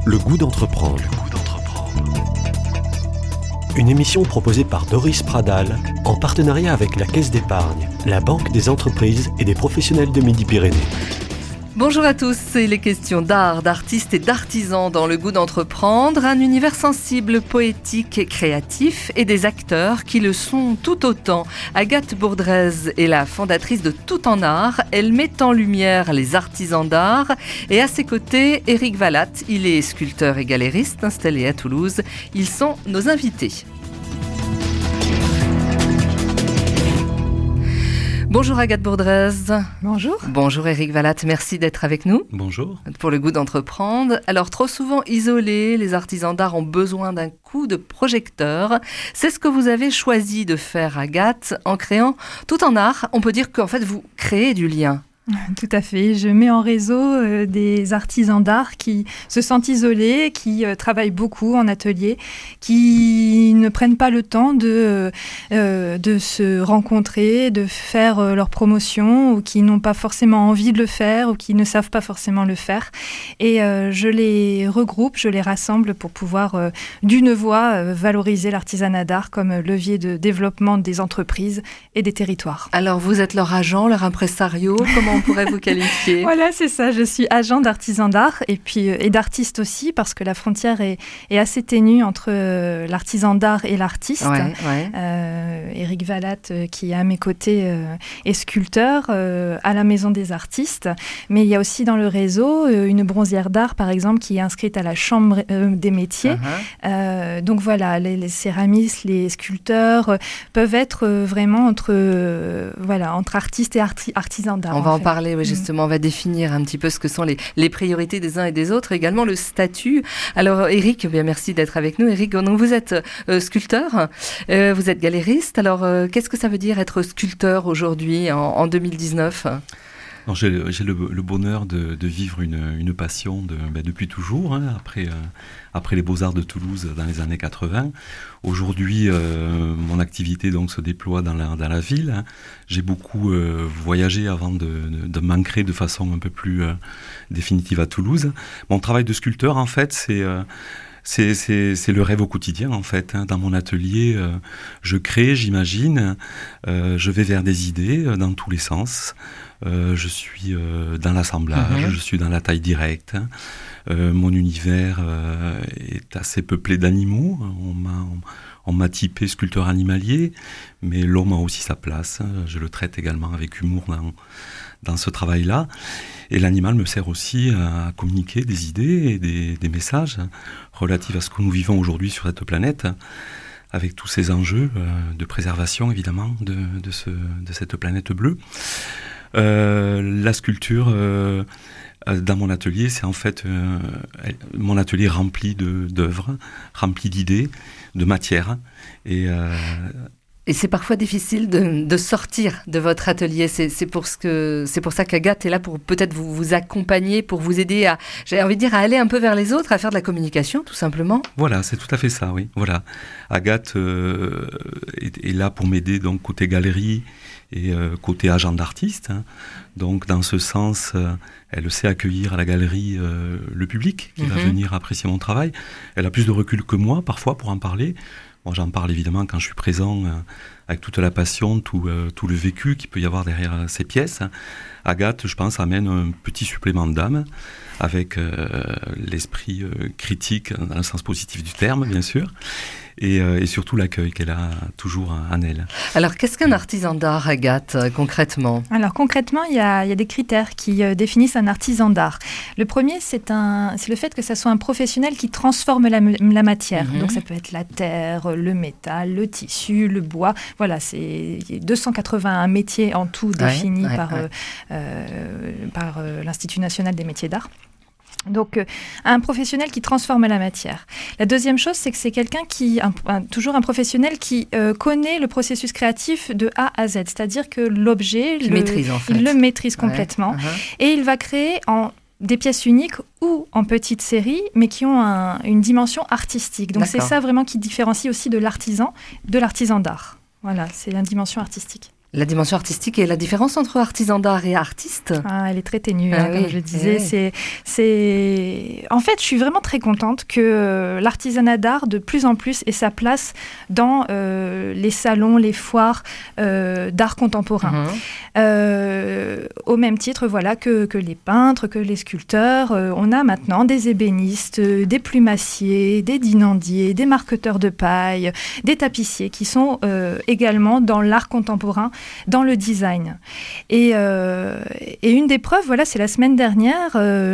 Le goût d'entreprendre. Une émission proposée par Doris Pradal en partenariat avec la Caisse d'épargne, la Banque des entreprises et des professionnels de Midi-Pyrénées. Bonjour à tous, il est question d'art, d'artistes et d'artisans dans le goût d'entreprendre, un univers sensible, poétique et créatif et des acteurs qui le sont tout autant. Agathe Bourdrez est la fondatrice de Tout en Art, elle met en lumière les artisans d'art et à ses côtés, Éric Vallat, il est sculpteur et galériste installé à Toulouse, ils sont nos invités. Bonjour Agathe Bourdrez. Bonjour. Bonjour Éric Vallat, merci d'être avec nous. Bonjour. Pour le goût d'entreprendre. Alors trop souvent isolés, les artisans d'art ont besoin d'un coup de projecteur. C'est ce que vous avez choisi de faire Agathe en créant Tout en Art. On peut dire qu'en fait vous créez du lien. Tout à fait. Je mets en réseau des artisans d'art qui se sentent isolés, qui travaillent beaucoup en atelier, qui ne prennent pas le temps de se rencontrer, de faire leur promotion, ou qui n'ont pas forcément envie de le faire, ou qui ne savent pas forcément le faire. Et je les regroupe, je les rassemble pour pouvoir d'une voix valoriser l'artisanat d'art comme levier de développement des entreprises et des territoires. Alors vous êtes leur agent, leur impresario, comment on pourrait vous qualifier? Voilà, c'est ça. Je suis agent d'artisan d'art et d'artiste aussi, parce que la frontière est assez ténue entre l'artisan d'art et l'artiste. Éric Vallat, qui est à mes côtés, est sculpteur à la Maison des Artistes. Mais il y a aussi dans le réseau une bronzière d'art, par exemple, qui est inscrite à la Chambre des métiers. Donc voilà, les céramistes, les sculpteurs peuvent être vraiment entre artistes et artisans d'art. On va en parler, oui, justement, on va définir un petit peu ce que sont les priorités des uns et des autres, également le statut. Alors Éric, bien merci d'être avec nous. Éric, donc vous êtes sculpteur, vous êtes galériste. Alors qu'est-ce que ça veut dire être sculpteur aujourd'hui, en 2019 ? Alors, j'ai le bonheur de vivre une passion depuis toujours, après les Beaux-Arts de Toulouse dans les années 80. Aujourd'hui, mon activité donc se déploie dans la ville. J'ai beaucoup voyagé avant de m'ancrer de façon un peu plus définitive à Toulouse. Mon travail de sculpteur, en fait, c'est le rêve au quotidien, en fait. Dans mon atelier, je crée, j'imagine, je vais vers des idées dans tous les sens. Je suis dans l'assemblage, je suis dans la taille directe. Mon univers est assez peuplé d'animaux. On m'a typé sculpteur animalier, mais l'homme a aussi sa place. Je le traite également avec humour dans ce travail-là. Et l'animal me sert aussi à communiquer des idées et des messages relatifs à ce que nous vivons aujourd'hui sur cette planète, avec tous ces enjeux de préservation, évidemment, de cette planète bleue. La sculpture, dans mon atelier, c'est en fait mon atelier rempli d'œuvres, rempli d'idées, de matières. Et c'est parfois difficile de sortir de votre atelier. C'est pour ça qu'Agathe est là pour peut-être vous accompagner, pour vous aider à aller un peu vers les autres, à faire de la communication, tout simplement. Voilà, c'est tout à fait ça, oui. Voilà. Agathe est là pour m'aider, donc côté galerie et côté agent d'artiste. Donc dans ce sens, elle sait accueillir à la galerie le public qui va venir apprécier mon travail. Elle a plus de recul que moi, parfois, pour en parler. Moi, j'en parle évidemment quand je suis présent avec toute la passion, tout le vécu qu'il peut y avoir derrière ces pièces. Agathe, je pense, amène un petit supplément d'âme avec l'esprit critique dans le sens positif du terme, bien sûr, et surtout l'accueil qu'elle a toujours en elle. Alors, qu'est-ce qu'un artisan d'art, Agathe, concrètement ? Alors, concrètement, il y a des critères qui définissent un artisan d'art. Le premier, c'est le fait que ça soit un professionnel qui transforme la matière. Donc, ça peut être la terre, le métal, le tissu, le bois. Voilà, c'est 281 métiers en tout définis par l'Institut national des métiers d'art. Donc, un professionnel qui transforme la matière. La deuxième chose, c'est que c'est quelqu'un toujours un professionnel qui connaît le processus créatif de A à Z. C'est-à-dire que l'objet, il le maîtrise complètement. Et il va créer des pièces uniques ou en petites séries, mais qui ont une dimension artistique. Donc, c'est ça vraiment qui différencie aussi de l'artisan d'art. Voilà, c'est la dimension artistique. La dimension artistique et la différence entre artisan d'art et artiste. Elle est très ténue, comme je disais. En fait, je suis vraiment très contente que l'artisanat d'art, de plus en plus, ait sa place dans les salons, les foires d'art contemporain. Au même titre, voilà, que les peintres, que les sculpteurs. On a maintenant des ébénistes, des plumassiers, des dinandiers, des marqueteurs de paille, des tapissiers qui sont également dans l'art contemporain, dans le design. Et une des preuves, voilà, c'est la semaine dernière,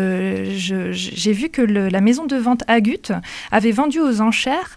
j'ai vu que la maison de vente Agut avait vendu aux enchères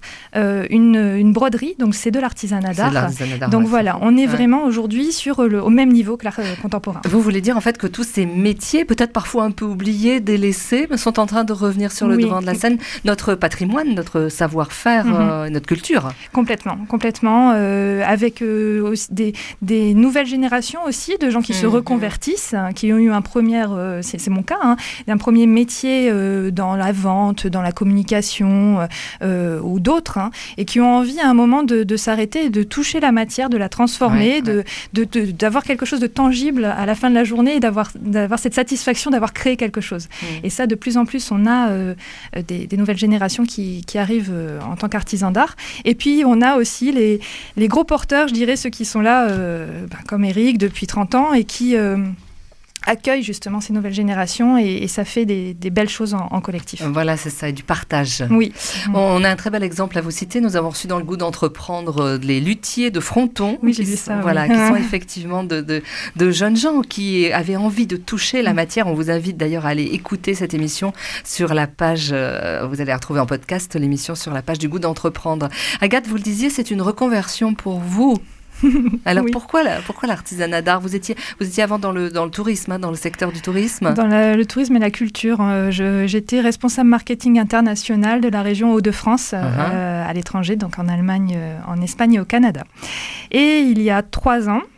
une broderie, donc c'est de l'artisanat d'art. Donc voilà, on est vraiment aujourd'hui au même niveau que l'art contemporain. Vous voulez dire en fait que tous ces métiers, peut-être parfois un peu oubliés, délaissés, sont en train de revenir sur le devant de la scène, notre patrimoine, notre savoir-faire, notre culture. Complètement, avec aussi des nouvelles générations aussi, de gens qui se reconvertissent, qui ont eu c'est mon cas, un premier métier dans la vente, dans la communication ou d'autres, et qui ont envie à un moment de s'arrêter et de toucher la matière, de la transformer, d'avoir quelque chose de tangible à la fin de la journée et d'avoir cette satisfaction d'avoir créé quelque chose. Et ça, de plus en plus, on a des nouvelles générations qui arrivent en tant qu'artisans d'art. Et puis, on a aussi les gros porteurs, je dirais, ceux qui sont là, comme Eric, depuis 30 ans, et qui accueillent justement ces nouvelles générations, et ça fait des belles choses en collectif. Voilà, c'est ça, et du partage. Oui. On a un très bel exemple à vous citer. Nous avons reçu dans le goût d'entreprendre les luthiers de Fronton. Oui, j'ai vu ça. Voilà, qui sont effectivement de jeunes gens qui avaient envie de toucher la matière. On vous invite d'ailleurs à aller écouter cette émission sur la page, vous allez retrouver en podcast l'émission sur la page du goût d'entreprendre. Agathe, vous le disiez, c'est une reconversion pour vous. Alors pourquoi l'artisanat d'art ? Vous étiez avant dans le tourisme, dans le secteur du tourisme ? Dans le tourisme et la culture. J'étais responsable marketing international de la région Hauts-de-France à l'étranger, donc en Allemagne, en Espagne et au Canada. Et il y a 3 ans,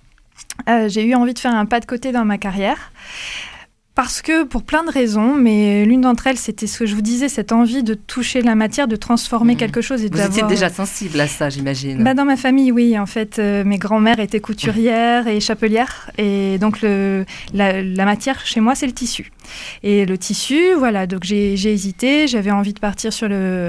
j'ai eu envie de faire un pas de côté dans ma carrière. Parce que, pour plein de raisons, mais l'une d'entre elles, c'était ce que je vous disais, cette envie de toucher la matière, de transformer quelque chose. Et vous étiez déjà sensible à ça, j'imagine. Dans ma famille, oui. En fait, mes grands-mères étaient couturières et chapelières. Et donc, la matière, chez moi, c'est le tissu. Et le tissu, voilà, donc j'ai hésité. J'avais envie de partir sur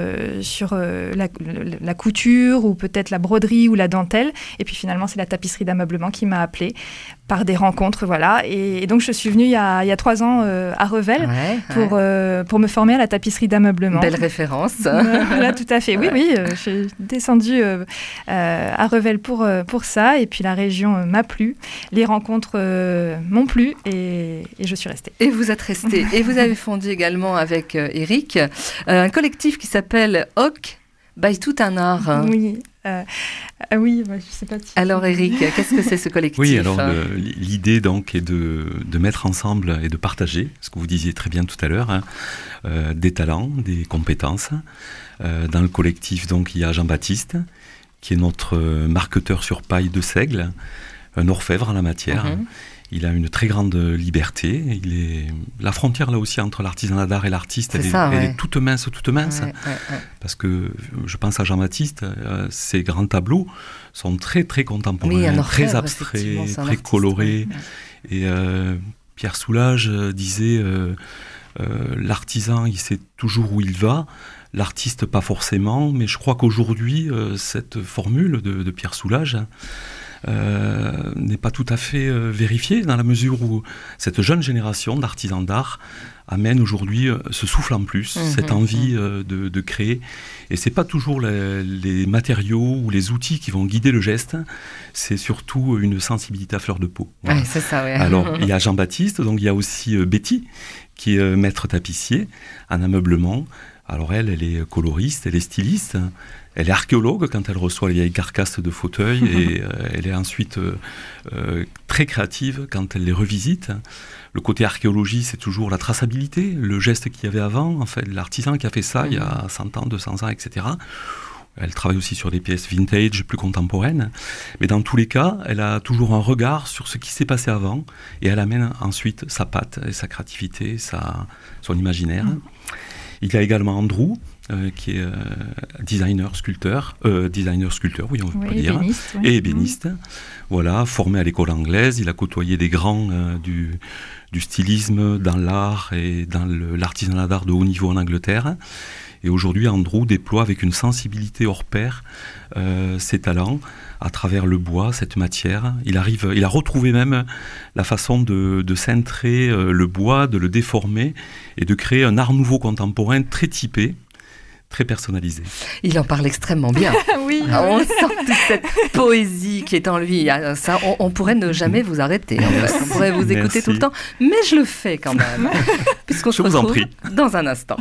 la couture, ou peut-être la broderie ou la dentelle. Et puis, finalement, c'est la tapisserie d'ameublement qui m'a appelée par des rencontres, voilà. Et donc, je suis venue il y a 3 ans à Revel pour me former à la tapisserie d'ameublement. Belle référence. Voilà, tout à fait. Oui, je suis descendue à Revel pour ça. Et puis, la région m'a plu. Les rencontres m'ont plu et je suis restée. Et vous êtes restée. Et vous avez fondé également avec Eric un collectif qui s'appelle Hoc by Tout un Art. Oui. Oui, je sais pas. Alors Eric, qu'est-ce que c'est ce collectif ? Oui, alors l'idée donc est de mettre ensemble et de partager, ce que vous disiez très bien tout à l'heure, des talents, des compétences. Dans le collectif, donc, il y a Jean-Baptiste, qui est notre marqueteur sur paille de seigle, un orfèvre en la matière. Il a une très grande liberté. La frontière, là aussi, entre l'artisanat d'art et l'artiste, elle est toute mince. Parce que je pense à Jean-Baptiste, ses grands tableaux sont très, très contemporains, très abstraits, très colorés. Et Pierre Soulages disait l'artisan, il sait toujours où il va. L'artiste, pas forcément. Mais je crois qu'aujourd'hui, cette formule de Pierre Soulages n'est pas tout à fait vérifiée, dans la mesure où cette jeune génération d'artisans d'art amène aujourd'hui ce souffle en plus, cette envie de créer. Et c'est pas toujours les matériaux ou les outils qui vont guider le geste, c'est surtout une sensibilité à fleur de peau. Voilà. C'est ça, ouais. Alors, il y a Jean-Baptiste, donc il y a aussi Betty, qui est maître tapissier en ameublement. Alors elle est coloriste, elle est styliste, elle est archéologue quand elle reçoit les vieilles carcasses de fauteuils et elle est ensuite très créative quand elle les revisite. Le côté archéologie, c'est toujours la traçabilité, le geste qu'il y avait avant, en fait, l'artisan qui a fait ça il y a 100 ans, 200 ans, etc. Elle travaille aussi sur des pièces vintage plus contemporaines. Mais dans tous les cas, elle a toujours un regard sur ce qui s'est passé avant et elle amène ensuite sa patte et sa créativité, son imaginaire. Il y a également Andrew, qui est designer sculpteur, oui, on peut dire, ébéniste, et ébéniste. Voilà, formé à l'école anglaise, il a côtoyé des grands du stylisme dans l'art et dans l'artisanat d'art de haut niveau en Angleterre. Et aujourd'hui, Andrew déploie avec une sensibilité hors pair ses talents à travers le bois, cette matière. Il a retrouvé même la façon de cintrer le bois, de le déformer et de créer un art nouveau contemporain très typé, très personnalisé. Il en parle extrêmement bien. Oui. On sent toute cette poésie qui est en lui. Ça, on pourrait ne jamais vous arrêter. On pourrait vous écouter tout le temps, mais je le fais quand même. Puisqu'on se retrouve dans un instant.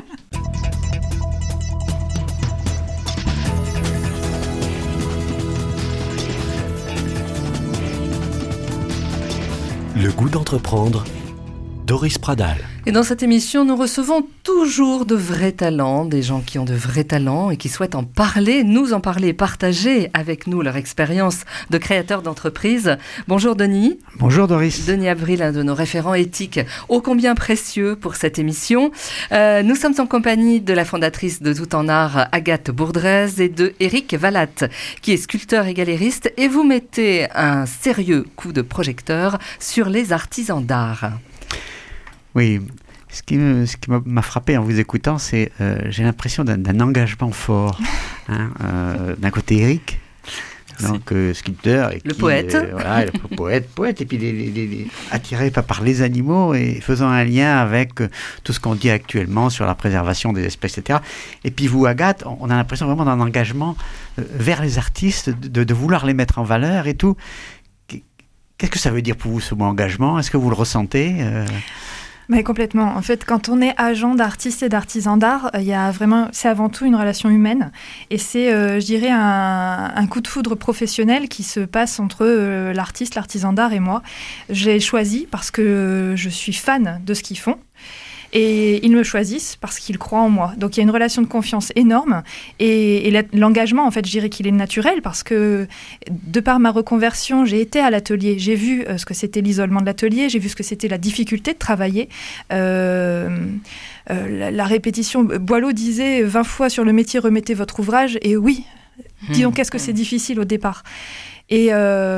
Le goût d'entreprendre, Doris Pradal. Et dans cette émission, nous recevons toujours de vrais talents, des gens qui ont de vrais talents et qui souhaitent en parler, nous en parler, partager avec nous leur expérience de créateurs d'entreprise. Bonjour Denis. Bonjour Doris. Denis Avril, l'un de nos référents éthiques, ô combien précieux pour cette émission. Nous sommes en compagnie de la fondatrice de Tout en Art, Agathe Bourdrez, et de Éric Vallat, qui est sculpteur et galériste, et vous mettez un sérieux coup de projecteur sur les artisans d'art. Oui, ce qui m'a frappé en vous écoutant, c'est j'ai l'impression d'un engagement fort. D'un côté Éric, donc sculpteur, et le poète, poète, et puis attiré par les animaux et faisant un lien avec tout ce qu'on dit actuellement sur la préservation des espèces, etc. Et puis vous, Agathe, on a l'impression vraiment d'un engagement vers les artistes, de vouloir les mettre en valeur et tout. Qu'est-ce que ça veut dire pour vous, ce mot engagement ? Est-ce que vous le ressentez ? Mais complètement. En fait, quand on est agent d'artistes et d'artisans d'art, c'est avant tout une relation humaine. Et c'est, je dirais, un coup de foudre professionnel qui se passe entre l'artiste, l'artisan d'art et moi. J'ai choisi parce que je suis fan de ce qu'ils font. Et ils me choisissent parce qu'ils croient en moi. Donc il y a une relation de confiance énorme. Et l'engagement, en fait, je dirais qu'il est naturel parce que de par ma reconversion, j'ai été à l'atelier. J'ai vu ce que c'était l'isolement de l'atelier. J'ai vu ce que c'était la difficulté de travailler. La répétition. Boileau disait 20 fois sur le métier, remettez votre ouvrage. Et oui, disons qu'est-ce que c'est difficile au départ. Et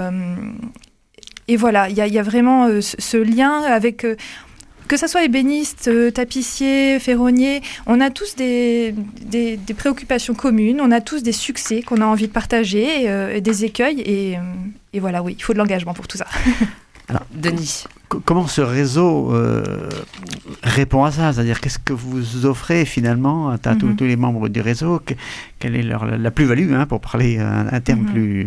voilà, il y a vraiment ce lien avec... que ça soit ébéniste, tapissier, ferronnier, on a tous des préoccupations communes, on a tous des succès qu'on a envie de partager, et des écueils, et voilà, oui, il faut de l'engagement pour tout ça. Alors, Denis. Comment ce réseau répond à ça ? C'est-à-dire, qu'est-ce que vous offrez finalement à tous les membres du réseau ? Quelle est la plus-value, pour parler un terme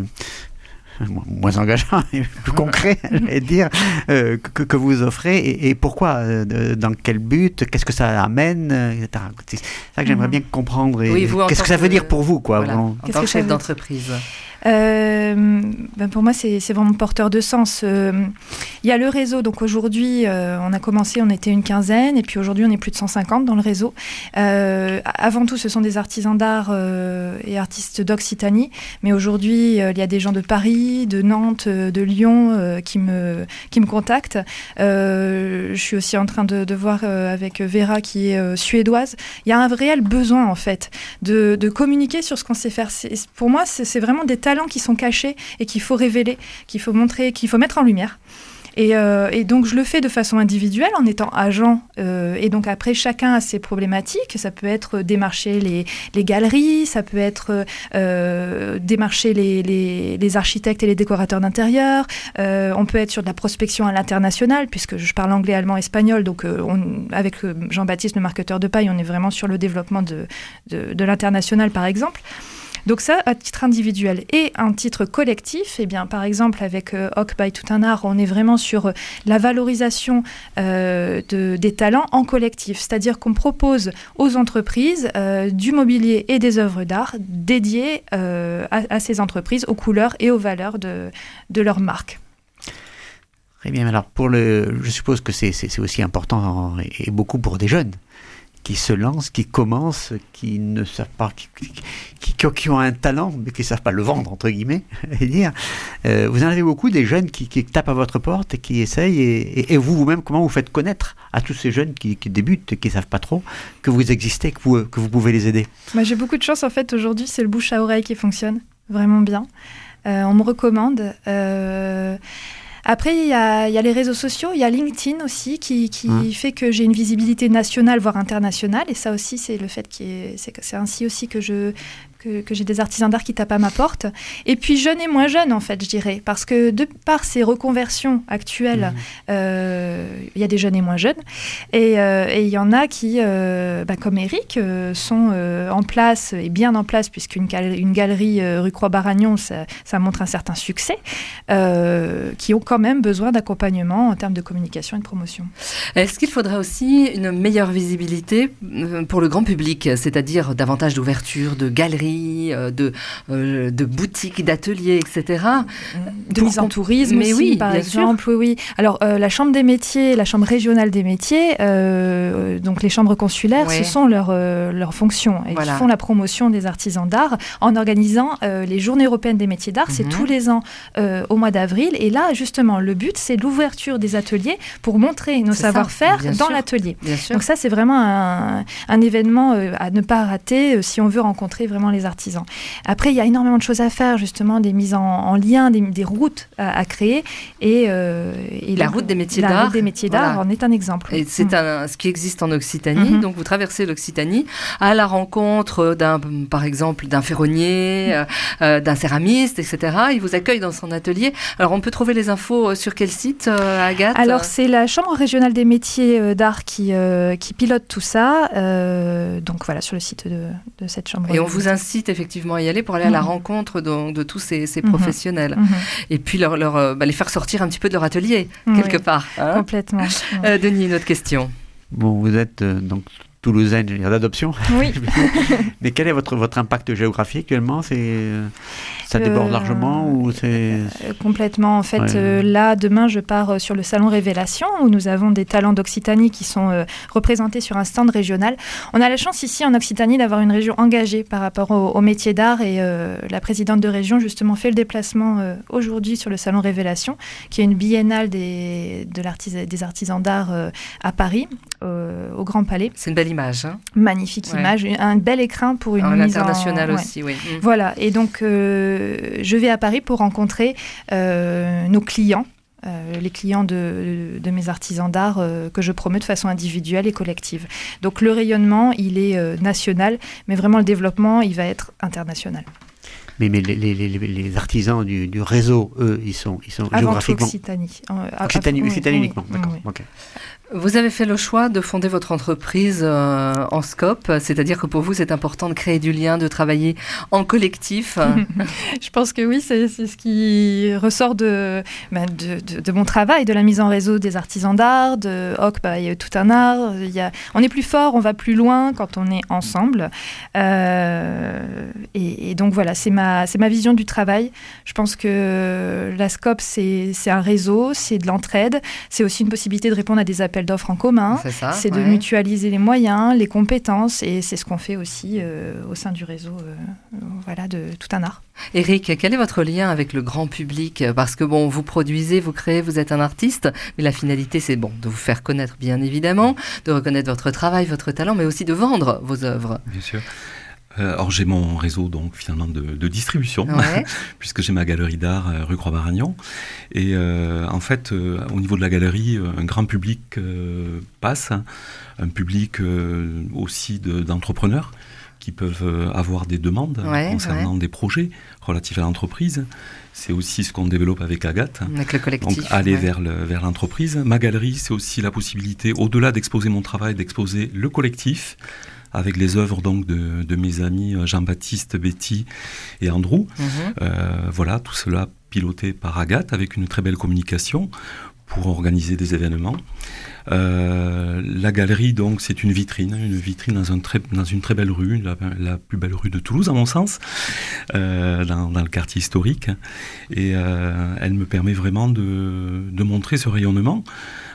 moins engageant et plus concret, j'allais dire, que vous offrez, et pourquoi, dans quel but, qu'est-ce que ça amène, etc. C'est ça que j'aimerais bien comprendre. Et qu'est-ce que ça veut dire pour vous, quoi, voilà, en tant que chef d'entreprise. Pour moi, c'est vraiment porteur de sens. Il y a le réseau. Donc aujourd'hui, on a commencé, on était une quinzaine, et puis aujourd'hui, on est plus de 150 dans le réseau. Avant tout, ce sont des artisans d'art et artistes d'Occitanie. Mais aujourd'hui, il y a des gens de Paris, de Nantes, de Lyon qui me contactent. Je suis aussi en train de voir avec Vera, qui est suédoise. Il y a un réel besoin, en fait, de communiquer sur ce qu'on sait faire. Pour moi, c'est vraiment des talents qui sont cachés et qu'il faut révéler, qu'il faut montrer, qu'il faut mettre en lumière. Et donc, je le fais de façon individuelle en étant agent. Et donc, après, chacun a ses problématiques. Ça peut être démarcher les galeries, ça peut être démarcher les architectes et les décorateurs d'intérieur. On peut être sur de la prospection à l'international, puisque je parle anglais, allemand, espagnol. Donc, avec Jean-Baptiste, le marketeur de paille, on est vraiment sur le développement de l'international, par exemple. Donc ça, à titre individuel. Et un titre collectif, eh bien, par exemple, avec Hoc by Tout un Art, on est vraiment sur la valorisation des talents en collectif. C'est-à-dire qu'on propose aux entreprises du mobilier et des œuvres d'art dédiées à ces entreprises, aux couleurs et aux valeurs de leur marque. Très bien. Alors, je suppose que c'est aussi important et beaucoup pour des jeunes qui se lancent, qui commencent, qui ne savent pas, qui ont un talent, mais qui ne savent pas le vendre, entre guillemets, et dire. Vous en avez beaucoup, des jeunes qui tapent à votre porte et qui essayent, et vous-même, comment vous faites connaître à tous ces jeunes qui débutent, qui ne savent pas trop, que vous existez, que vous pouvez les aider? J'ai beaucoup de chance, en fait, aujourd'hui, c'est le bouche à oreille qui fonctionne vraiment bien. On me recommande. Après, il y a les réseaux sociaux, il y a LinkedIn aussi qui fait que j'ai une visibilité nationale, voire internationale. Et ça aussi, c'est le fait c'est ainsi aussi que j'ai des artisans d'art qui tapent à ma porte. Et puis jeunes et moins jeunes, en fait, je dirais. Parce que de par ces reconversions actuelles, il y a des jeunes et moins jeunes. Et il y en a qui, comme Eric, sont en place, et bien en place, puisqu'une galerie rue Croix-Baragnon, ça montre un certain succès, qui ont quand même besoin d'accompagnement en termes de communication et de promotion. Est-ce qu'il faudrait aussi une meilleure visibilité pour le grand public, c'est-à-dire davantage d'ouverture, de galeries, de boutiques, d'ateliers, etc. De mise en tourisme aussi, oui, par exemple. Oui. Alors, la Chambre des métiers, la Chambre régionale des métiers, donc les chambres consulaires, ce sont leurs fonctions. Et ils font la promotion des artisans d'art en organisant les Journées européennes des métiers d'art. C'est tous les ans au mois d'avril. Et là, justement, le but, c'est l'ouverture des ateliers pour montrer nos savoir-faire dans l'atelier. Donc ça, c'est vraiment un événement à ne pas rater si on veut rencontrer vraiment les artisans. Après, il y a énormément de choses à faire, justement, des mises en lien, des routes à créer. Et la route des métiers d'art. La route des métiers d'art en est un exemple. Et c'est ce qui existe en Occitanie. Donc, vous traversez l'Occitanie à la rencontre par exemple, d'un ferronnier, d'un céramiste, etc. Il vous accueille dans son atelier. Alors, on peut trouver les infos sur quel site, Agathe? Alors, c'est la Chambre régionale des métiers d'art qui pilote tout ça. Donc, voilà, sur le site de cette chambre. Et on vous incite effectivement à y aller pour aller à la rencontre de tous ces professionnels. Et puis les faire sortir un petit peu de leur atelier, quelque part. Hein? Complètement. Denis, une autre question. Bon, vous êtes donc toulousaine, je veux dire, d'adoption. Oui. Mais quel est votre impact géographique actuellement? Ça déborde largement ou c'est... Complètement. En fait, là, demain, je pars sur le salon Révélation où nous avons des talents d'Occitanie qui sont représentés sur un stand régional. On a la chance ici en Occitanie d'avoir une région engagée par rapport au métier d'art et la présidente de région, justement, fait le déplacement aujourd'hui sur le salon Révélation, qui est une biennale des artisans d'art à Paris, au Grand Palais. C'est une belle image. Hein, magnifique image, un bel écrin pour une mise internationale aussi, oui. Voilà, et donc je vais à Paris pour rencontrer nos clients, les clients de mes artisans d'art que je promeux de façon individuelle et collective. Donc le rayonnement, il est national, mais vraiment le développement, il va être international. Mais les artisans du réseau, eux, ils sont géographiquement... Occitanie. Occitanie uniquement, d'accord. Oui. Okay. Vous avez fait le choix de fonder votre entreprise en scope, c'est-à-dire que pour vous, c'est important de créer du lien, de travailler en collectif. Je pense que oui, c'est ce qui ressort de mon travail, de la mise en réseau des artisans d'art, de HOC, il y a tout un art. On est plus fort, on va plus loin quand on est ensemble. Et donc voilà, c'est ma vision du travail. Je pense que la scope, c'est un réseau, c'est de l'entraide, c'est aussi une possibilité de répondre à des appels d'offres en commun, c'est de mutualiser les moyens, les compétences, et c'est ce qu'on fait aussi au sein du réseau de tout un art. Eric, quel est votre lien avec le grand public? Parce que vous produisez, vous créez, vous êtes un artiste, mais la finalité c'est de vous faire connaître bien évidemment, de reconnaître votre travail, votre talent, mais aussi de vendre vos œuvres. Bien sûr. Alors j'ai mon réseau donc finalement de distribution, puisque j'ai ma galerie d'art rue Croix-Baragnon. Et en fait, au niveau de la galerie, un grand public passe, un public aussi d'entrepreneurs qui peuvent avoir des demandes concernant des projets relatifs à l'entreprise. C'est aussi ce qu'on développe avec Agathe. Avec le collectif. Donc aller vers l'entreprise. Ma galerie, c'est aussi la possibilité, au-delà d'exposer mon travail, d'exposer le collectif, avec les œuvres donc de mes amis Jean-Baptiste, Betty et Andrew. Voilà, tout cela piloté par Agathe avec une très belle communication pour organiser des événements. La galerie, donc, c'est une vitrine dans une très belle rue, la plus belle rue de Toulouse, à mon sens, dans le quartier historique. Et elle me permet vraiment de montrer ce rayonnement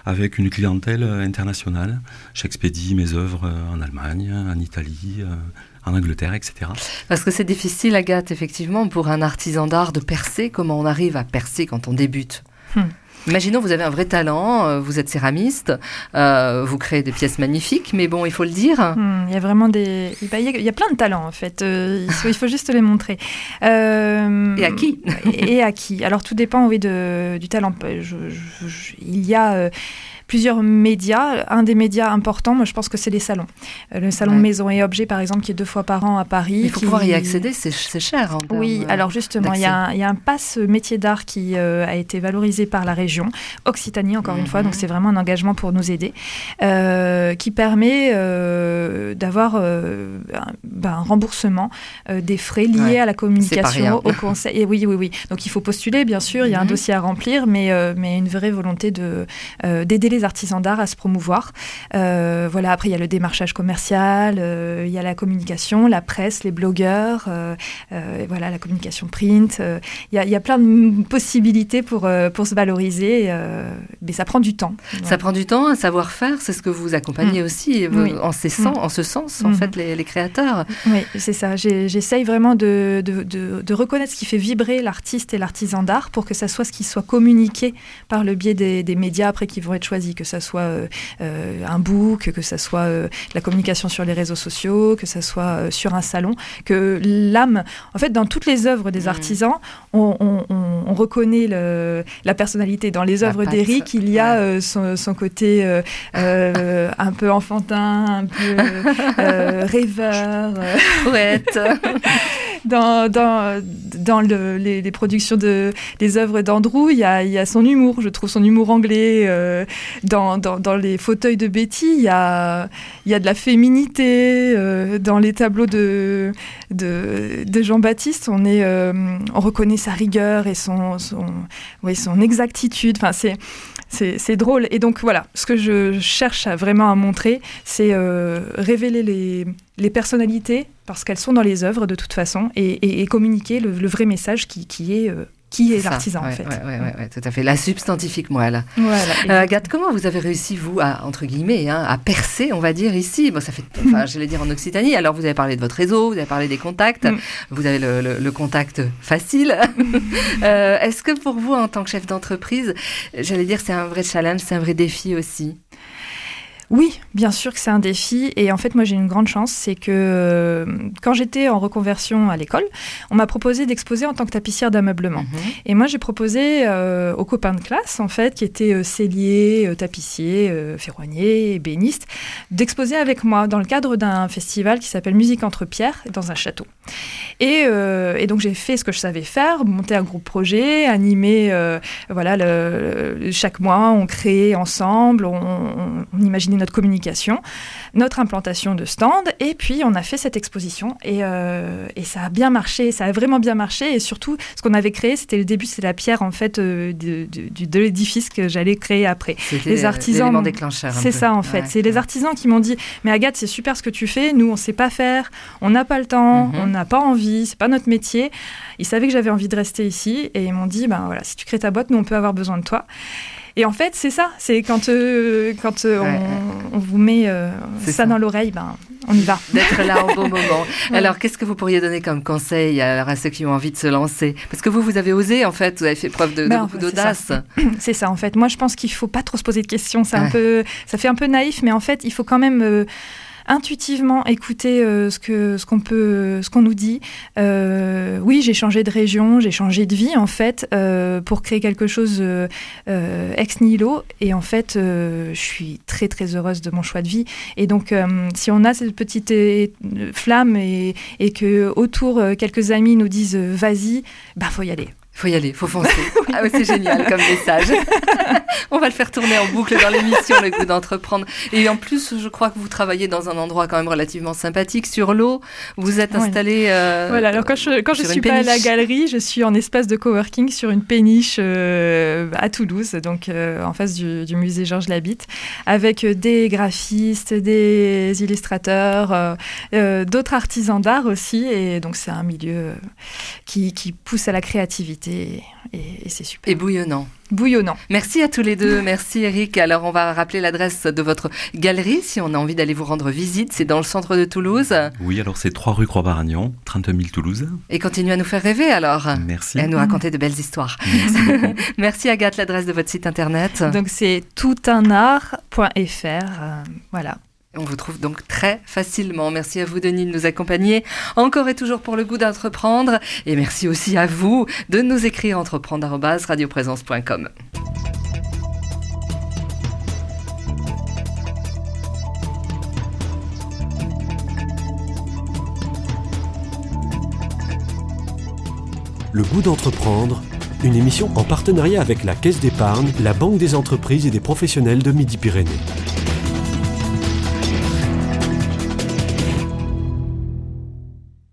avec une clientèle internationale. J'expédie mes œuvres en Allemagne, en Italie, en Angleterre, etc. Parce que c'est difficile, Agathe, effectivement, pour un artisan d'art de percer. Comment on arrive à percer quand on débute ? Imaginons, vous avez un vrai talent, vous êtes céramiste, vous créez des pièces magnifiques, mais bon, il faut le dire. Il y a vraiment il y a plein de talents, en fait. Il faut juste les montrer. Et à qui ? Et à qui ? Alors, tout dépend, oui, du talent. Il y a... plusieurs médias. Un des médias importants, moi, je pense que c'est les salons. Le salon Maison et Objets, par exemple, qui est 2 fois par an à Paris. Il faut pouvoir y accéder, c'est cher. Oui, alors justement, il y a un pass métier d'art qui a été valorisé par la région, Occitanie, encore une fois, donc c'est vraiment un engagement pour nous aider, qui permet d'avoir un remboursement des frais liés à la communication, au conseil. Et oui. Donc il faut postuler, bien sûr, il y a un dossier à remplir, mais une vraie volonté d'aider les artisans d'art à se promouvoir. Voilà, après, il y a le démarchage commercial, il y a la communication, la presse, les blogueurs, voilà, la communication print. Il y a plein de possibilités pour se valoriser, mais ça prend du temps. Ça prend du temps, un savoir-faire, c'est ce que vous accompagnez aussi, en ce sens, en fait, les créateurs. Oui, c'est ça. J'essaye vraiment de reconnaître ce qui fait vibrer l'artiste et l'artisan d'art pour que ça soit ce qui soit communiqué par le biais des médias après qui vont être choisis, que ça soit un book, que ça soit la communication sur les réseaux sociaux, que ça soit sur un salon, que l'âme, en fait, dans toutes les œuvres des artisans, on reconnaît la personnalité. Dans les œuvres d'Éric, il y a son côté un peu enfantin, un peu rêveur, poète. Dans les productions des œuvres d'Andrew, il y a son humour, je trouve son humour anglais. Dans les fauteuils de Betty, il y a de la féminité. Dans les tableaux de Jean-Baptiste, on reconnaît sa rigueur et son exactitude. Enfin, c'est drôle. Et donc voilà, ce que je cherche vraiment à montrer, c'est révéler les personnalités, parce qu'elles sont dans les œuvres de toute façon, et communiquer le vrai message qui est l'artisan, en fait. Oui, tout à fait. La substantifique moelle. Voilà. Agathe, comment vous avez réussi, vous, à, entre guillemets, à percer, on va dire, ici ? Bon, ça fait, j'allais dire en Occitanie. Alors, vous avez parlé de votre réseau, vous avez parlé des contacts. Vous avez le contact facile. Est-ce que pour vous, en tant que chef d'entreprise, j'allais dire, c'est un vrai challenge, c'est un vrai défi aussi ? Oui, bien sûr que c'est un défi. Et en fait, moi, j'ai une grande chance, c'est que quand j'étais en reconversion à l'école, on m'a proposé d'exposer en tant que tapissière d'ameublement. Et moi, j'ai proposé aux copains de classe, en fait, qui étaient selliers, tapissiers, ferronniers, ébénistes, d'exposer avec moi dans le cadre d'un festival qui s'appelle Musique entre pierres, dans un château. Et donc, j'ai fait ce que je savais faire, monter un groupe projet, animer, chaque mois, on créait ensemble, on imaginait notre communication, notre implantation de stand, et puis on a fait cette exposition, et ça a bien marché, ça a vraiment bien marché, et surtout, ce qu'on avait créé, c'était le début, c'est la pierre, en fait, de l'édifice que j'allais créer après. C'était les artisans, l'élément déclencheur. C'est ça, en fait. C'est les artisans qui m'ont dit, mais Agathe, c'est super ce que tu fais, nous, on sait pas faire, on n'a pas le temps, on n'a pas envie, c'est pas notre métier. Ils savaient que j'avais envie de rester ici, et ils m'ont dit, ben voilà, si tu crées ta boîte, nous, on peut avoir besoin de toi. Et en fait, c'est ça. C'est quand on vous met ça dans l'oreille, on y va. D'être là au bon moment. Alors, qu'est-ce que vous pourriez donner comme conseil à ceux qui ont envie de se lancer ? Parce que vous avez osé, en fait. Vous avez fait preuve de beaucoup d'audace. C'est ça, en fait. Moi, je pense qu'il ne faut pas trop se poser de questions. Ça fait un peu naïf, mais en fait, il faut quand même... intuitivement écouter ce qu'on nous dit. Oui, j'ai changé de région, j'ai changé de vie en fait pour créer quelque chose ex nihilo, et en fait je suis très très heureuse de mon choix de vie. Et donc si on a cette petite flamme et que autour quelques amis nous disent vas-y, faut y aller. Faut y aller, faut foncer. Ah ouais, c'est génial comme message. On va le faire tourner en boucle dans l'émission, le goût d'entreprendre. Et en plus, je crois que vous travaillez dans un endroit quand même relativement sympathique, sur l'eau. Vous êtes installé voilà, alors quand je suis pas à la galerie, je suis en espace de coworking sur une péniche à Toulouse, donc en face du musée Georges Labitte, avec des graphistes, des illustrateurs, d'autres artisans d'art aussi. Et donc c'est un milieu qui pousse à la créativité. et c'est super. Et bouillonnant. Bouillonnant. Merci à tous les deux. Merci Eric. Alors on va rappeler l'adresse de votre galerie si on a envie d'aller vous rendre visite. C'est dans le centre de Toulouse. Oui, alors c'est 3 rue Croix-Baragnon, 31 000 Toulouse. Et continuez à nous faire rêver alors. Merci. Et à nous raconter de belles histoires. Merci beaucoup. Merci Agathe, l'adresse de votre site internet. Donc c'est toutunart.fr. Voilà. On vous trouve donc très facilement. Merci à vous Denis de nous accompagner encore et toujours pour le goût d'entreprendre. Et merci aussi à vous de nous écrire entreprendre@radioprésence.com. Le goût d'entreprendre, une émission en partenariat avec la Caisse d'épargne, la Banque des entreprises et des professionnels de Midi-Pyrénées.